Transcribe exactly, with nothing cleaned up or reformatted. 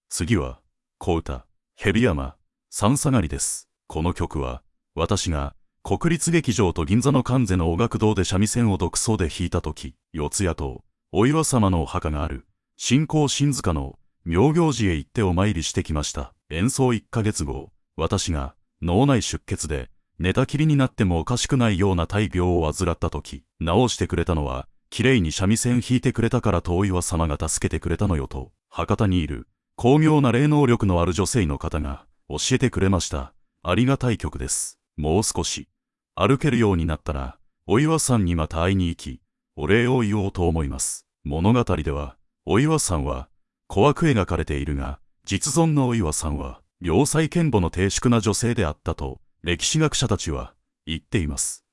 次は、小唄、蛇山、三下がりです。この曲は、私が、国立劇場と銀座の関西の音楽堂で三味線を独奏で弾いたとき、四谷と、お岩様のお墓がある、新興新塚の、妙行寺へ行ってお参りしてきました。演奏いっかげつご、私が、脳内出血で、寝たきりになってもおかしくないような大病を患ったとき、治してくれたのは、きれいに三味線弾いてくれたからとお岩様が助けてくれたのよと、博多にいる、巧妙な霊能力のある女性の方が、教えてくれました。ありがたい曲です。もう少し、歩けるようになったら、お岩さんにまた会いに行き、お礼を言おうと思います。物語では、お岩さんは、怖く描かれているが、実存のお岩さんは、良妻賢母の低粛な女性であったと、歴史学者たちは、言っています。